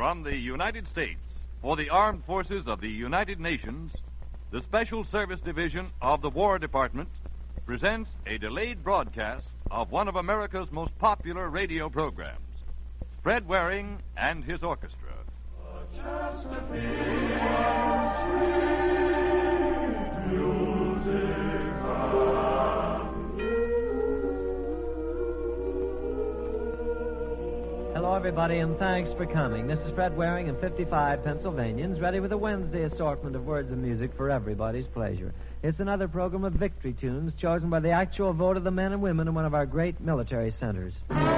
From the United States, for the Armed Forces of the United Nations, the Special Service Division of the War Department presents a delayed broadcast of one of America's most popular radio programs, Fred Waring and his orchestra. Hello, everybody, and thanks for coming. This is Fred Waring and 55 Pennsylvanians, ready with a Wednesday assortment of words and music for everybody's pleasure. It's another program of victory tunes chosen by the actual vote of the men and women in one of our great military centers.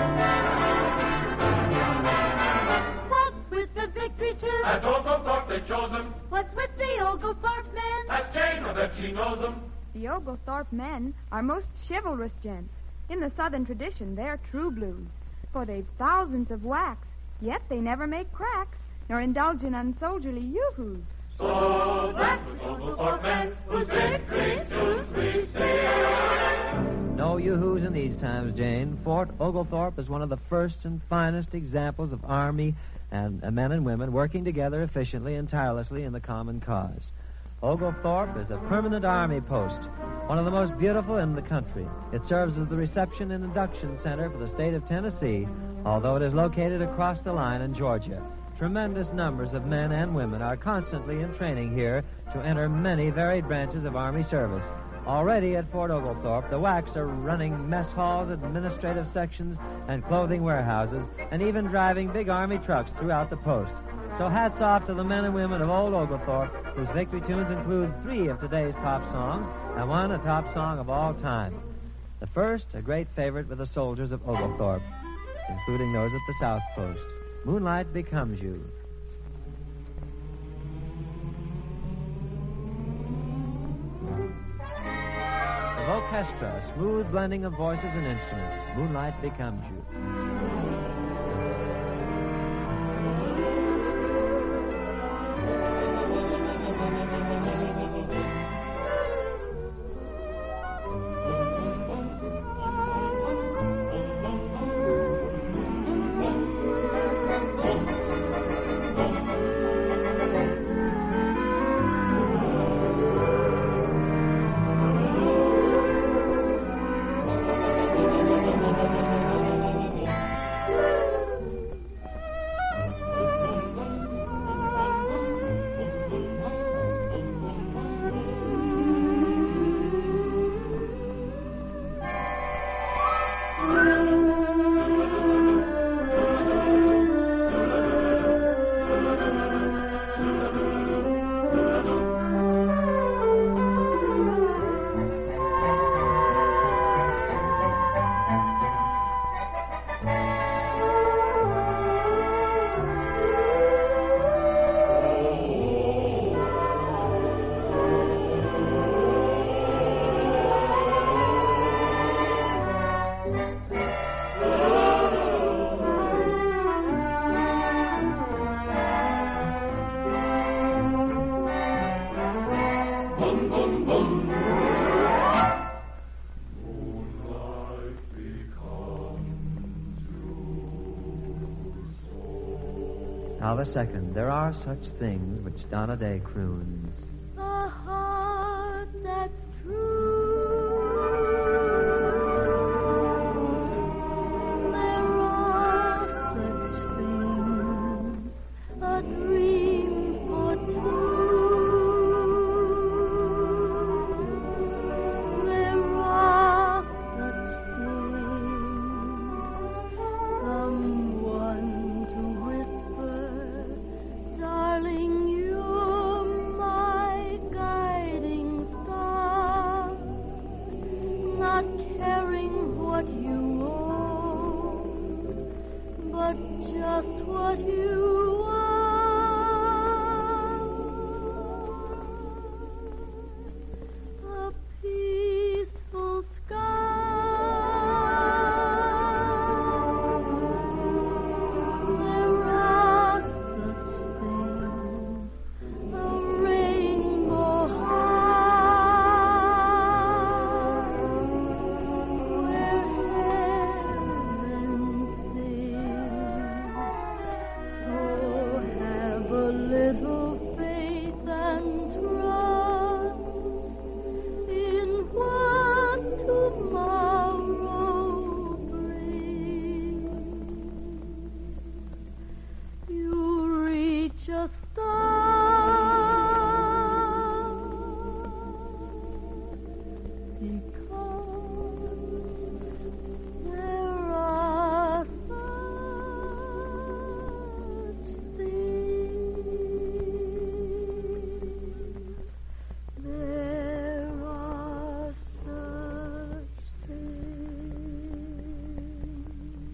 What's with the victory tune? At Oglethorpe they chose him. What's with the Oglethorpe men? Ask Jane, I bet she knows him. The Oglethorpe men are most chivalrous gents. In the Southern tradition, they're true blues. For they've thousands of whacks, yet they never make cracks, nor indulge in unsoldierly yoo-hoos. So that's with Oglethorpe men, whose victory tunes we sing. No yoo-hoos in these times, Jane. Fort Oglethorpe is one of the first and finest examples of Army and men and women working together efficiently and tirelessly in the common cause. Oglethorpe is a permanent Army post, one of the most beautiful in the country. It serves as the reception and induction center for the state of Tennessee, although it is located across the line in Georgia. Tremendous numbers of men and women are constantly in training here to enter many varied branches of Army service. Already at Fort Oglethorpe, the WACs are running mess halls, administrative sections, and clothing warehouses, and even driving big Army trucks throughout the post. So hats off to the men and women of Old Oglethorpe, whose victory tunes include 3 of today's top songs, and 1 a top song of all time. The first, a great favorite with the soldiers of Oglethorpe, including those at the South Post. Moonlight Becomes You. The Orchestra, a smooth blending of voices and instruments. Moonlight Becomes You. Now the second, There Are Such Things, which Donna Day croons. The heart that's true. There are such things, a dream for two. There are such things, someone to whisper, darling, you're mine. little faith and trust in what tomorrow brings. You reach a star because there are such things. There are such things.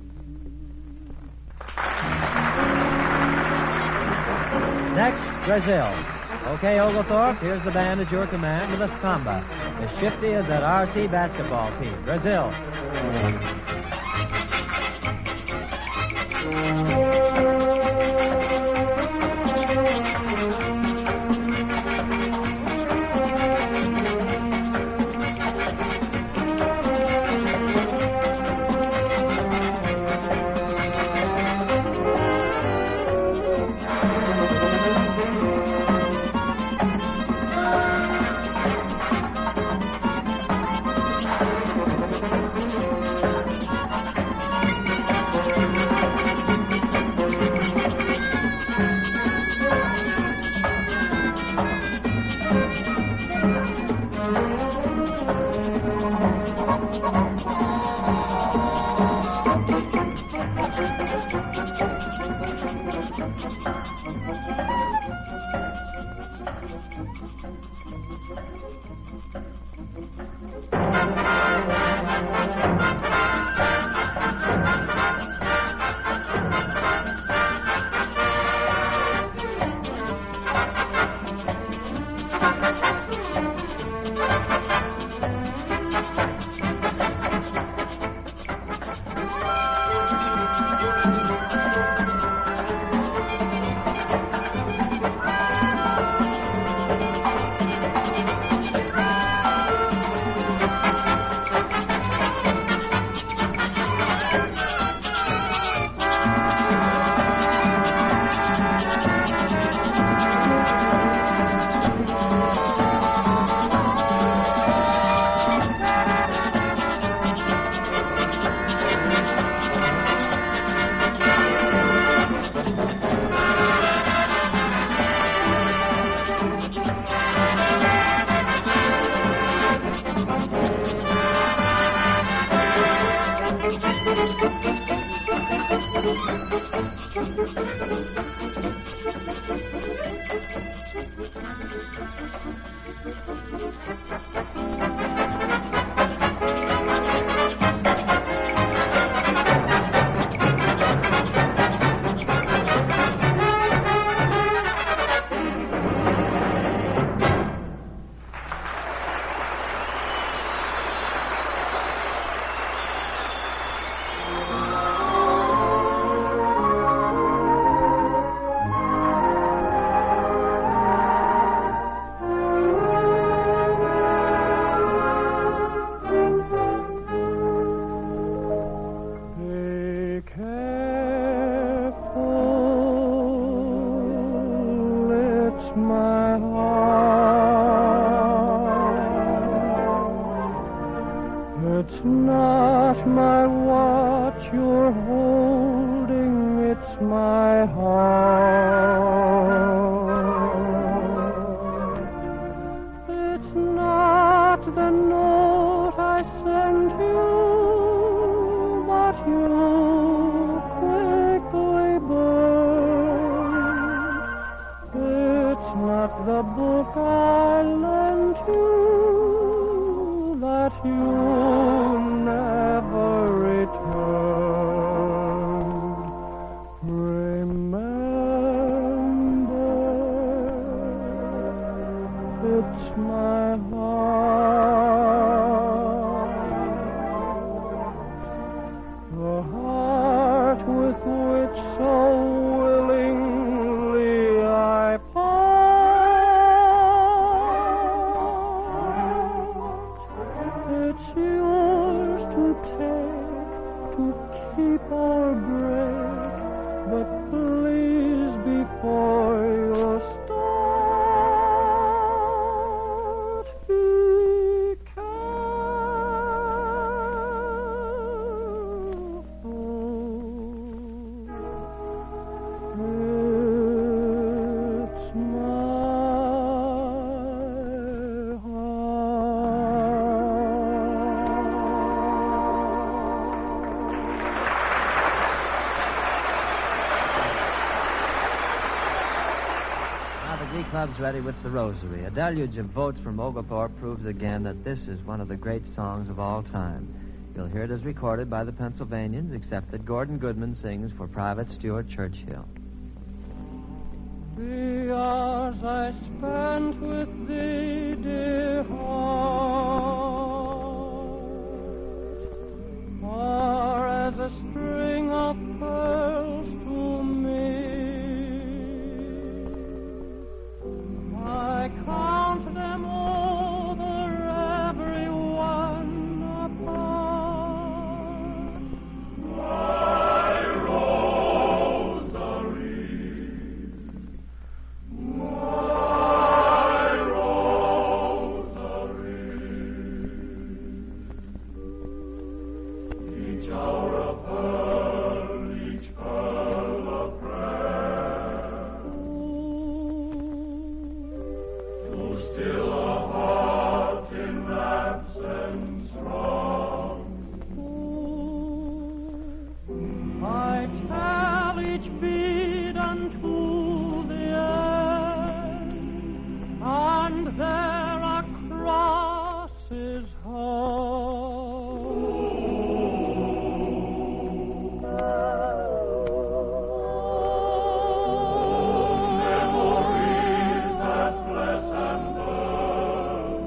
Next, Brazil. Okay, Oglethorpe, here's the band at your command with a samba. As shifty as that RC basketball team. Brazil. It's not my watch you're holding, it's my heart. It's not the note I sent you, but you quickly burned. It's not the book I lent you that you never returned. Remember, it's my heart, the heart with which so willingly I it's yours to take, to keep or break, but please before you many clubs ready with the Rosary. A deluge of votes from Oglethorpe proves again that this is one of the great songs of all time. You'll hear it as recorded by the Pennsylvanians, except that Gordon Goodman sings for Private Stuart Churchill. 3 hours I spent with thee, dear heart, are as a string of pearls to me. I count them over, every one apart. My rosary, my rosary. Each hour a pearl, each pearl a prayer. To still a heart in absence wrong. I tell each bead unto the end, and there a cross is Memories that bless and burn.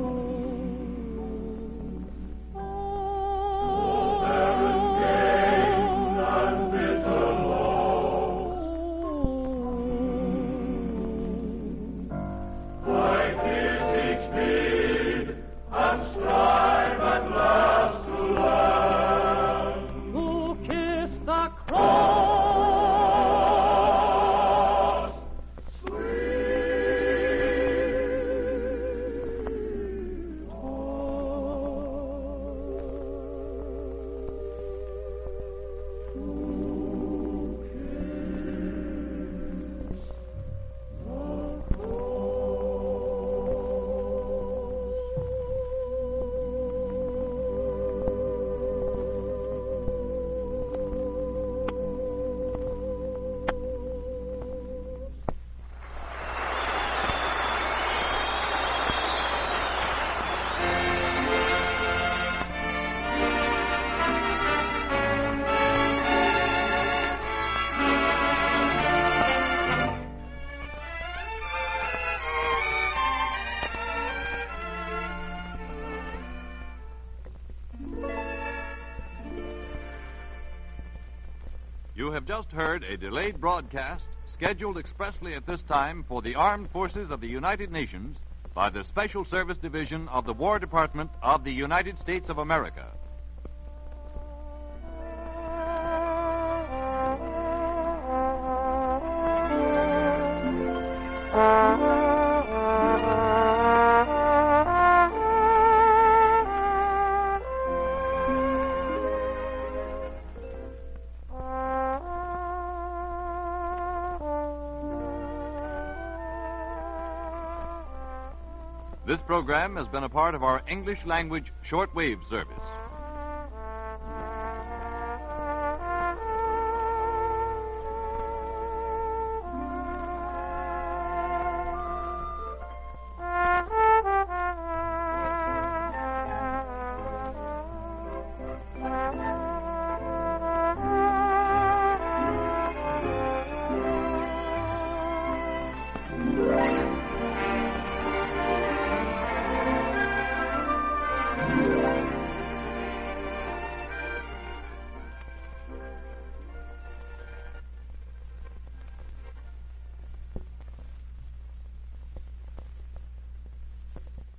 Barren gain and bitter loss. Fight is each bead and strive at last to learn. to kiss the cross. You have just heard a delayed broadcast scheduled expressly at this time for the Armed Forces of the United Nations by the Special Service Division of the War Department of the United States of America. This program has been a part of our English language shortwave service.